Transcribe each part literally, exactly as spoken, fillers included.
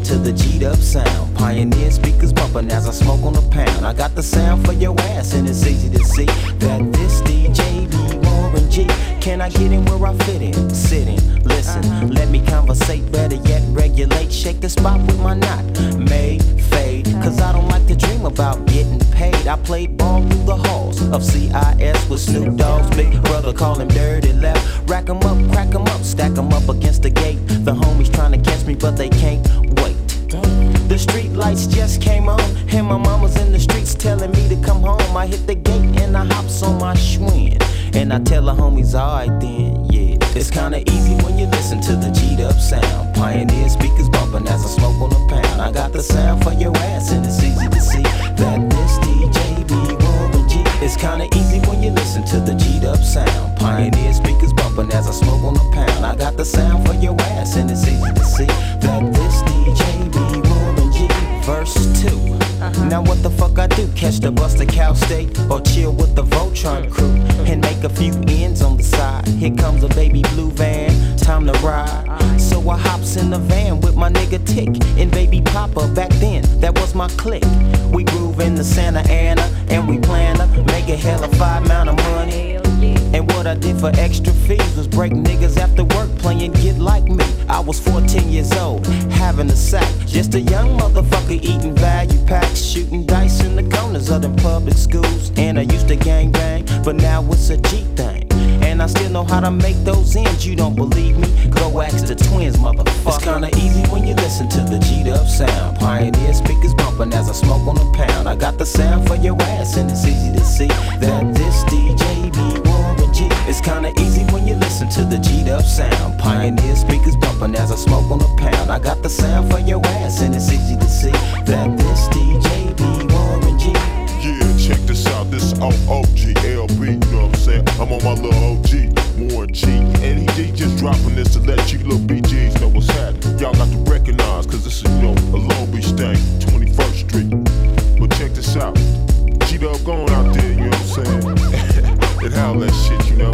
to the G'd up sound. Pioneer speakers bumping as I smoke on the pound. I got the sound for your ass, and it's easy to see that this D J be Warren G. Can I get in where I fit in? Sit in, listen, let me conversate, better yet regulate. Shake the spot with my knot, may fade, cause I don't like to dream about getting paid. I played ball through the halls of C I S with Snoop Dogg's big brother, call him Dirty Left. Rack 'em up, crack 'em up, stack 'em up against the gate. The homies trying to catch me, but they can't wait. The street lights just came on, and my mama's in the streets telling me to come home. I hit the gate and I hops on my Schwinn, and I tell the homies, alright then, yeah. It's kinda easy when you listen to the G'd up sound. Pioneer speakers bumping as I smoke on the pound. I got the sound for your ass, and it's easy to see that this D J be Warren G. It's kinda easy when you listen to the G'd up sound. Pioneer speakers bumping as I smoke on the pound. I got the sound for your ass, and it's easy to see that this D J be Warren G. Verse two. Uh-huh. Now what the fuck I do? Catch the bus to Cal State or chill with the Voltron crew and make a few ends on the side. Here comes a baby blue van, time to ride. So I hops in the van with my nigga Tick and baby Papa. Back then, that was my clique. We groove in the Santa Ana and we plan to make a hell of five amount of money. And what I did for extra fees was break niggas after work playing Get Like Me. I was fourteen years old, having a sack. Just a young motherfucker eating value packs, shooting dice in the corners of them public schools. And I used to gang bang, but now it's a G thing. And I still know how to make those ends. You don't believe me? Go ask the twins, motherfucker. It's kinda easy when you listen to the G'd up sound. Pioneer speakers bumping as I smoke on the pound. I got the sound for your ass, and it's easy to see that this D J be Warren G. It's kinda easy when you listen to the G'd up sound. Pioneer speakers bumping as I smoke on the pound. I got the sound for your ass, and it's easy to see that this D J be Warren G. Yeah, check this out, this is O O G L B, you know what I'm saying? I'm on my little O G, Warren G. And he, he just dropping this to let you little B Gs know what's happening. Y'all got to recognize, cause this is, you know, a Long Beach thing, twenty-first Street. But check this out, G-Dub going out there, you know what I'm saying? And how that shit, you know?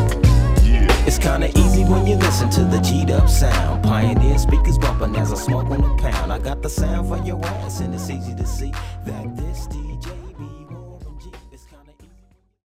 Yeah. It's kinda easy when you listen to the G'd up sound. Pioneer speakers bumping as I smoke on the pound. I got the sound for your ass, and it's easy to see that this D